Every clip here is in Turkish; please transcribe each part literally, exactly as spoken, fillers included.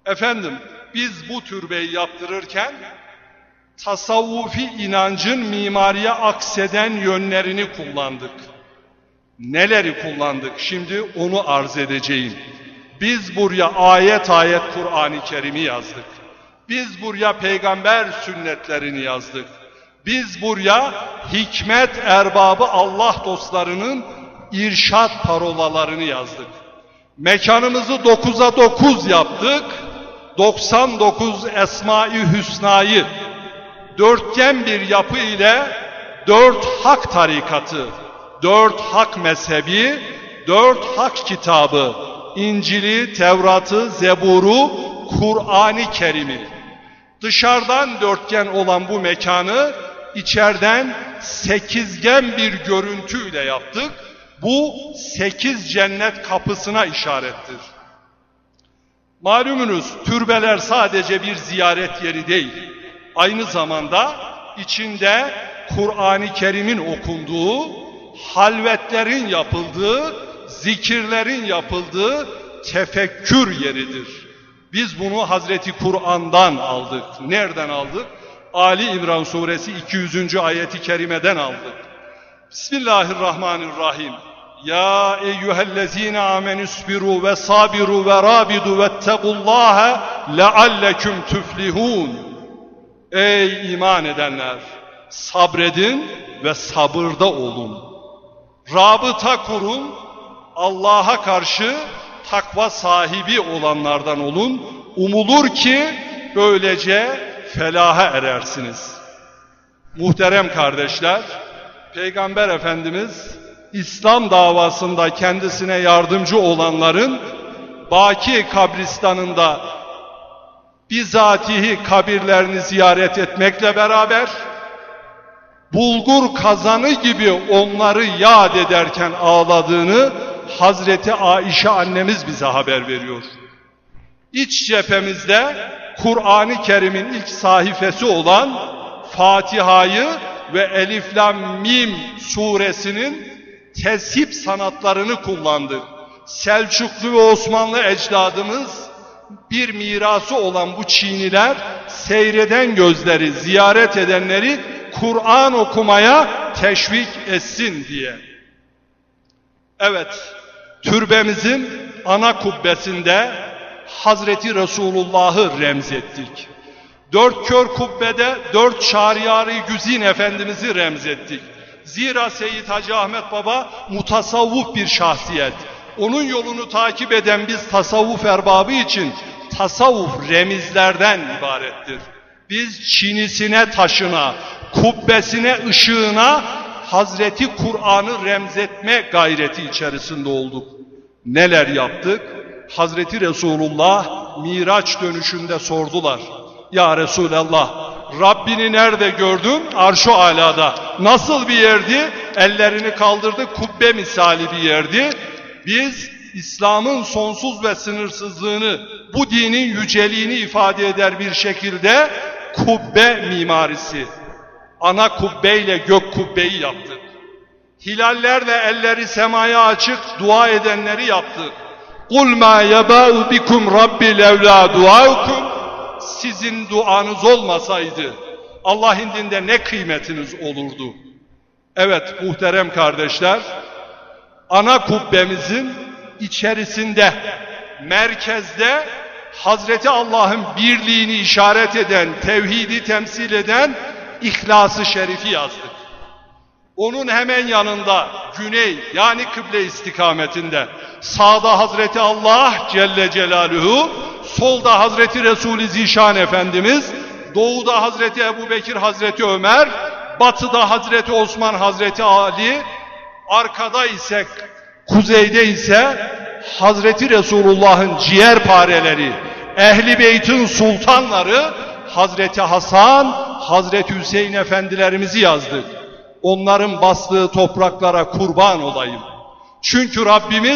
Efendim, biz bu türbeyi yaptırırken tasavvufi inancın mimariye akseden yönlerini kullandık. Neleri kullandık? Şimdi onu arz edeceğim. Biz buraya ayet ayet Kur'an-ı Kerim'i yazdık. Biz buraya peygamber sünnetlerini yazdık. Biz buraya hikmet erbabı Allah dostlarının irşad parolalarını yazdık. Mekanımızı dokuza dokuz yaptık. doksan dokuz Esma-i Hüsna'yı dörtgen bir yapı ile dört hak tarikatı, dört hak mezhebi, dört hak kitabı, İncil'i, Tevrat'ı, Zebur'u, Kur'an-ı Kerim'i, dışarıdan dörtgen olan bu mekanı içeriden sekizgen bir görüntüyle yaptık. Bu sekiz cennet kapısına işarettir. Malumunuz türbeler sadece bir ziyaret yeri değil, aynı zamanda içinde Kur'an-ı Kerim'in okunduğu, halvetlerin yapıldığı, zikirlerin yapıldığı tefekkür yeridir. Biz bunu Hazreti Kur'an'dan aldık. Nereden aldık? Ali İmran suresi iki yüzüncü ayeti kerimeden aldık. Bismillahirrahmanirrahim. Ya eyyühellezine amenüsbiru ve sabiru ve rabidu vettegullâhe lealleküm tüflihûn. Ey iman edenler! Sabredin ve sabırda olun. Rabıta kurun, Allah'a karşı takva sahibi olanlardan olun. Umulur ki böylece felaha erersiniz. Muhterem kardeşler, Peygamber Efendimiz İslam davasında kendisine yardımcı olanların Baki kabristanında bizatihi kabirlerini ziyaret etmekle beraber bulgur kazanı gibi onları yad ederken ağladığını Hazreti Aişe annemiz bize haber veriyor. İç cephemizde Kur'an-ı Kerim'in ilk sayfası olan Fatiha'yı ve Elif Lam Mim suresinin tezhip sanatlarını kullandık. Selçuklu ve Osmanlı ecdadımız bir mirası olan bu çiğniler seyreden gözleri, ziyaret edenleri Kur'an okumaya teşvik etsin diye. Evet, türbemizin ana kubbesinde Hazreti Resulullah'ı remzettik. Dört kör kubbede dört Şahriyar-ı Güzin Efendimiz'i remzettik. Zira Seyyid Hacı Ahmet Baba mutasavvuf bir şahsiyet. Onun yolunu takip eden biz tasavvuf erbabı için tasavvuf remizlerden ibarettir. Biz çinisine taşına, kubbesine, ışığına Hazreti Kur'an'ı remzetme gayreti içerisinde olduk. Neler yaptık? Hazreti Resulullah Miraç dönüşünde sordular. Ya Resulallah, Rabbini nerede gördün? Arş-ı alada. Nasıl bir yerdi? Ellerini kaldırdı, kubbe misali bir yerdi. Biz İslam'ın sonsuz ve sınırsızlığını, bu dinin yüceliğini ifade eder bir şekilde kubbe mimarisi, ana kubbeyle gök kubbeyi yaptık. Hilallerle elleri semaya açık dua edenleri yaptık. قُلْ مَا يَبَاءُ بِكُمْ رَبِّ لَوْلَا دُعَاءُكُمْ. Sizin duanız olmasaydı Allah indinde ne kıymetiniz olurdu? Evet muhterem kardeşler, ana kubbemizin içerisinde, merkezde Hazreti Allah'ın birliğini işaret eden, tevhidi temsil eden İhlas-ı Şerif'i yazdık. Onun hemen yanında güney yani kıble istikametinde sağda Hazreti Allah Celle Celaluhu, solda Hazreti Resul-i Zişan Efendimiz, doğuda Hazreti Ebu Bekir, Hazreti Ömer, batıda Hazreti Osman, Hazreti Ali, arkada ise, kuzeyde ise Hazreti Resulullah'ın ciğerpareleri, Ehl-i Beyt'in sultanları Hazreti Hasan, Hazreti Hüseyin efendilerimizi yazdık. Onların bastığı topraklara kurban olayım. Çünkü Rabbimiz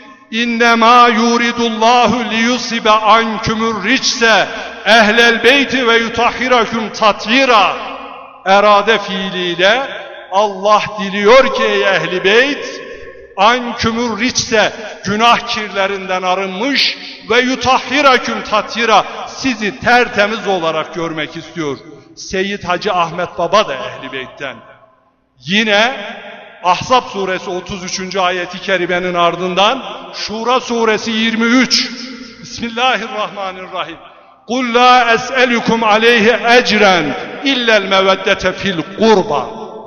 İnnemâ yuridullahu liyusibe ankumur ricse ehlel beyti ve yutahhirakum tathira. Erade fiiliyle Allah diliyor ki ey ehli beyt, ankümür riçse günah kirlerinden arınmış ve yutahhiraküm tathira sizi tertemiz olarak görmek istiyor. Seyyid Hacı Ahmet Baba da Ehl-i Beyt'ten. Yine Ahzab suresi otuz üçüncü ayeti kerimenin ardından Şura suresi yirmi üç. Bismillahirrahmanirrahim. Kul la es'elukum aleyhi ecren illel meveddete fil kurba.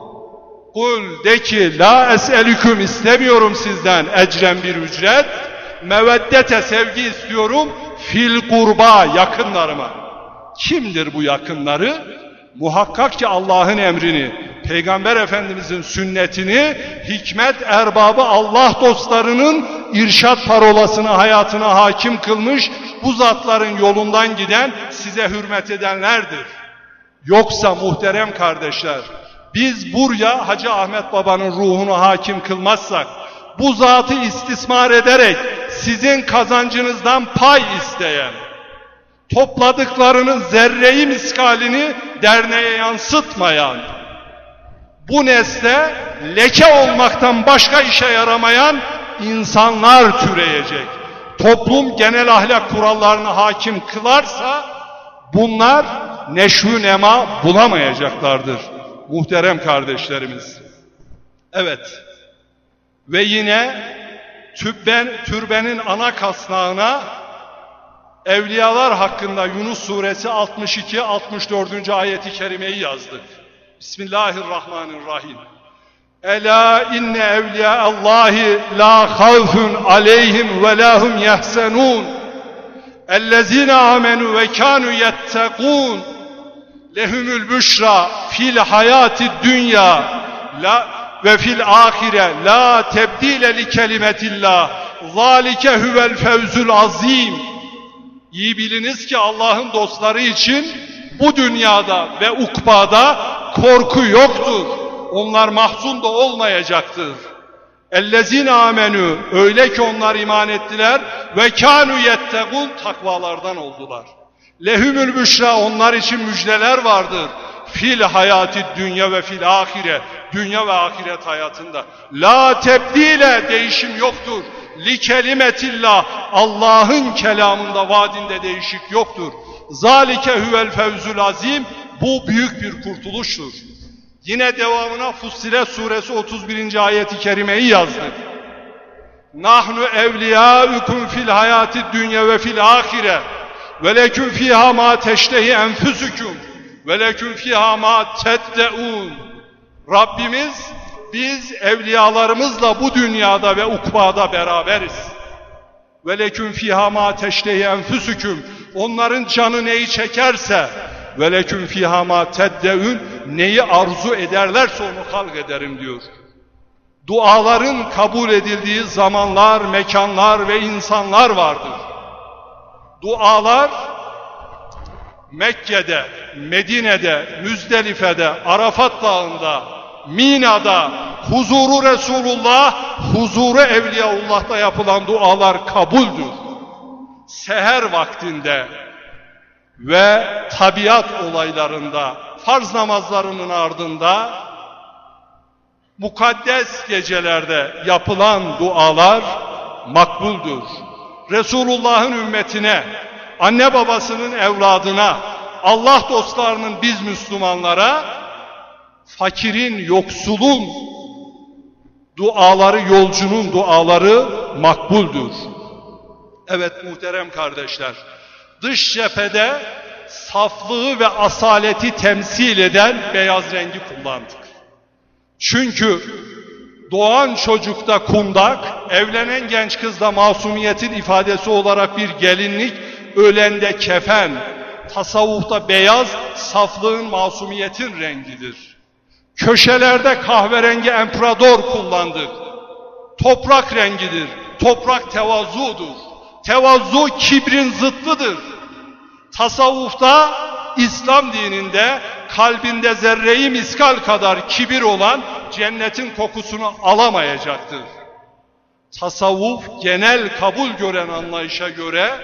Kul de ki la es'elukum istemiyorum sizden ecren bir ücret. Meveddete sevgi istiyorum fil kurba yakınlarıma. Kimdir bu yakınları? Muhakkak ki Allah'ın emrini, Peygamber Efendimizin sünnetini, hikmet erbabı Allah dostlarının irşat parolasını hayatına hakim kılmış, bu zatların yolundan giden, size hürmet edenlerdir. Yoksa muhterem kardeşler, biz buraya Hacı Ahmet Baba'nın ruhunu hakim kılmazsak, bu zatı istismar ederek sizin kazancınızdan pay isteyen, topladıklarının zerreyi miskalini derneğe yansıtmayan, bu nesle leke olmaktan başka işe yaramayan insanlar türeyecek. Toplum genel ahlak kurallarını hakim kılarsa bunlar neşvü nema bulamayacaklardır muhterem kardeşlerimiz. Evet. Ve yine türben, türbenin ana kasnağına evliyalar hakkında Yunus suresi altmış iki altmış dördüncü ayeti kerimeyi yazdık. Bismillahirrahmanirrahim. Ela inne evliyaallahi la havfun aleyhim ve lahum yahsenun. Ellezine amenu ve kanu yettekun. Lehumul büşra fil hayati dünya la ve fil ahire la tebdile li kelimetillah. Zalike huvel fevzul azim. İyi biliniz ki Allah'ın dostları için bu dünyada ve ukbada korku yoktur. Onlar mahzun da olmayacaktır. Ellezine amenu öyle ki onlar iman ettiler ve kanu yettekun takvalardan oldular. Lehumul büşra onlar için müjdeler vardır. Fil hayati dünya ve fil ahire dünya ve ahiret hayatında. La tebdile değişim yoktur. Li kelimetillah Allah'ın kelamında vaadinde değişik yoktur. Zalike huvel fevzul azim bu büyük bir kurtuluştur. Yine devamına Fussilet suresi otuz birinci ayeti kerimeyi yazdık. Nahnu evliyaukum fil hayati dünya ve fil ahire ve leküm fiha ma teştehi enfusukum ve leküm fiha ma teddeun. Rabbimiz biz evliyalarımızla bu dünyada ve ukbada beraberiz. Ve leküm fiha ma teştehi enfusukum. Onların canı neyi çekerse ve leküm fiha ma teddeun neyi arzu ederlerse onu halk ederim diyor. Duaların kabul edildiği zamanlar, mekanlar ve insanlar vardır. Dualar Mekke'de, Medine'de, Müzdelife'de, Arafat Dağı'nda, Mina'da, huzuru Resulullah, huzuru Evliyaullah'ta yapılan dualar kabuldür. Seher vaktinde ve tabiat olaylarında, farz namazlarının ardında, mukaddes gecelerde yapılan dualar makbuldür. Resulullah'ın ümmetine, anne babasının evladına, Allah dostlarının biz Müslümanlara, fakirin, yoksulun duaları, yolcunun duaları makbuldür. Evet muhterem kardeşler, dış cephede saflığı ve asaleti temsil eden beyaz rengi kullandık. Çünkü doğan çocukta kundak, evlenen genç kızda masumiyetin ifadesi olarak bir gelinlik, ölende kefen, tasavvufta beyaz, saflığın, masumiyetin rengidir. Köşelerde kahverengi emprador kullandık. Toprak rengidir. Toprak tevazudur. Tevazu kibrin zıttıdır. Tasavvufta, İslam dininde kalbinde zerreyi miskal kadar kibir olan cennetin kokusunu alamayacaktır. Tasavvuf genel kabul gören anlayışa göre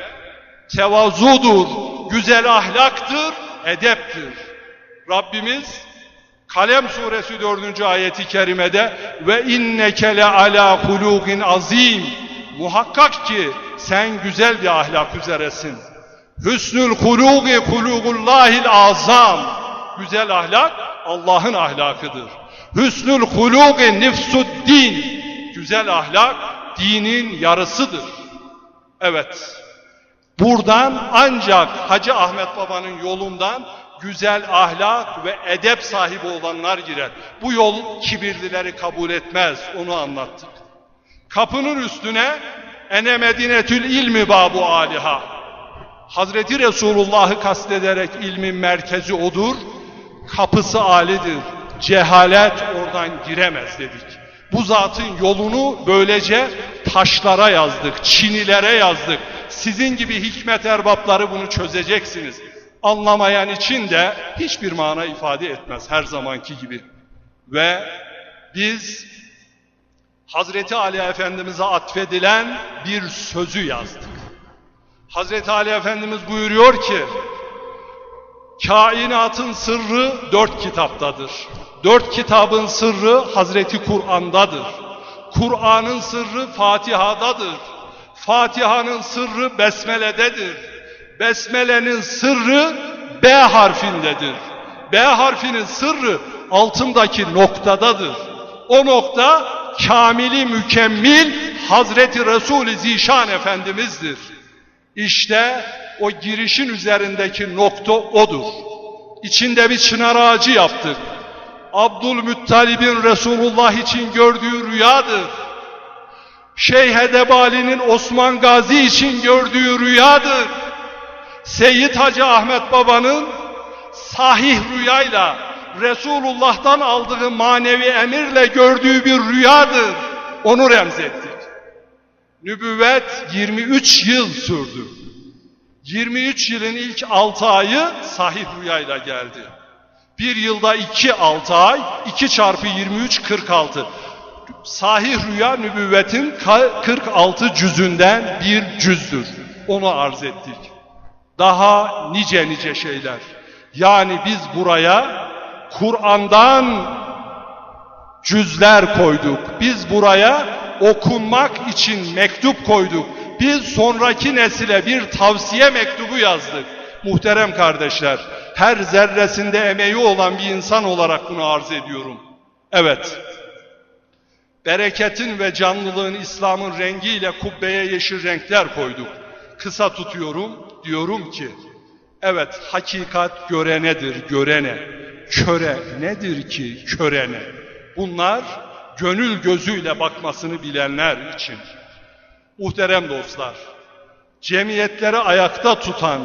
tevazudur, güzel ahlaktır, edeptir. Rabbimiz Kalem suresi dördüncü ayeti kerimede ve inneke le ala hulugin azim, muhakkak ki sen güzel bir ahlak üzeresin. Hüsnül hulugi hulugullahil azam, güzel ahlak Allah'ın ahlakıdır. Hüsnül hulugi nifsuddin, güzel ahlak dinin yarısıdır. Evet, buradan ancak Hacı Ahmet Baba'nın yolundan güzel ahlak ve edep sahibi olanlar girer. Bu yol kibirlileri kabul etmez, onu anlattık. Kapının üstüne ene medinetül ilmi babu aliha, Hazreti Resulullah'ı kastederek ilmin merkezi odur, kapısı alidir, cehalet oradan giremez dedik. Bu zatın yolunu böylece taşlara yazdık, çinilere yazdık. Sizin gibi hikmet erbapları bunu çözeceksiniz. Anlamayan için de hiçbir mana ifade etmez her zamanki gibi. Ve biz Hazreti Ali Efendimiz'e atfedilen bir sözü yazdık. Hazreti Ali Efendimiz buyuruyor ki, kainatın sırrı dört kitaptadır. Dört kitabın sırrı Hazreti Kur'an'dadır. Kur'an'ın sırrı Fatiha'dadır. Fatiha'nın sırrı Besmele'dedir. Besmele'nin sırrı B harfindedir. B harfinin sırrı altındaki noktadadır. O nokta kamili mükemmel Hazreti Resul-i Zişan Efendimiz'dir. İşte o girişin üzerindeki nokta odur. İçinde bir çınar ağacı yaptık. Abdülmuttalib'in Resulullah için gördüğü rüyadır. Şeyh Edebali'nin Osman Gazi için gördüğü rüyadır. Seyyid Hacı Ahmet Baba'nın sahih rüyayla Resulullah'tan aldığı manevi emirle gördüğü bir rüyadır. Onu remzettik. Nübüvvet yirmi üç yıl sürdü. yirmi üç yılın ilk altı ayı sahih rüyayla geldi. Bir yılda iki altı ay, iki çarpı yirmi üç kırk altı. Sahih rüya nübüvvetin kırk altı cüzünden bir cüzdür. Onu arz ettik. Daha nice nice şeyler. Yani biz buraya Kur'an'dan cüzler koyduk. Biz buraya okunmak için mektup koyduk. Biz sonraki nesile bir tavsiye mektubu yazdık. Muhterem kardeşler, her zerresinde emeği olan bir insan olarak bunu arz ediyorum. Evet, bereketin ve canlılığın İslam'ın rengiyle kubbeye yeşil renkler koyduk. Kısa tutuyorum, diyorum ki, evet hakikat görenedir, görene. Köre nedir ki körene? Bunlar gönül gözüyle bakmasını bilenler için. Muhterem dostlar, cemiyetleri ayakta tutan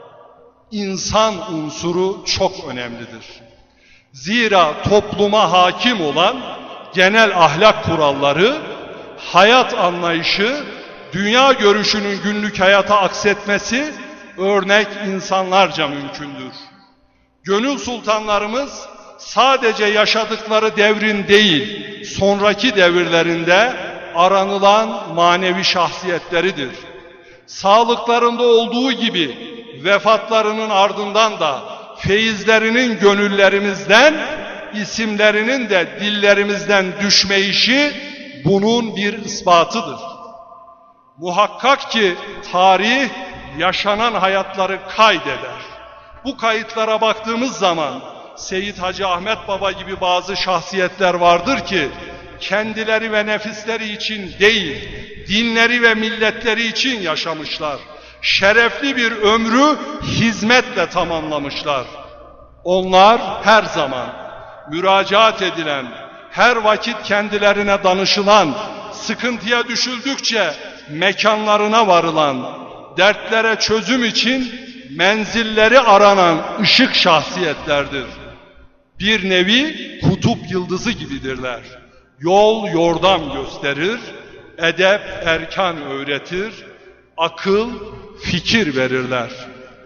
insan unsuru çok önemlidir. Zira topluma hakim olan genel ahlak kuralları, hayat anlayışı, dünya görüşünün günlük hayata aksetmesi örnek insanlarca mümkündür. Gönül sultanlarımız sadece yaşadıkları devrin değil, sonraki devirlerinde aranılan manevi şahsiyetleridir. Sağlıklarında olduğu gibi vefatlarının ardından da feyizlerinin gönüllerimizden, isimlerinin de dillerimizden düşme işi bunun bir ispatıdır. Muhakkak ki tarih yaşanan hayatları kaydeder. Bu kayıtlara baktığımız zaman Seyyid Hacı Ahmet Baba gibi bazı şahsiyetler vardır ki kendileri ve nefisleri için değil, dinleri ve milletleri için yaşamışlar. Şerefli bir ömrü hizmetle tamamlamışlar. Onlar her zaman müracaat edilen, her vakit kendilerine danışılan, sıkıntıya düşüldükçe mekanlarına varılan, dertlere çözüm için menzilleri aranan ışık şahsiyetlerdir. Bir nevi kutup yıldızı gibidirler. Yol yordam gösterir, edep erkan öğretir, akıl fikir verirler.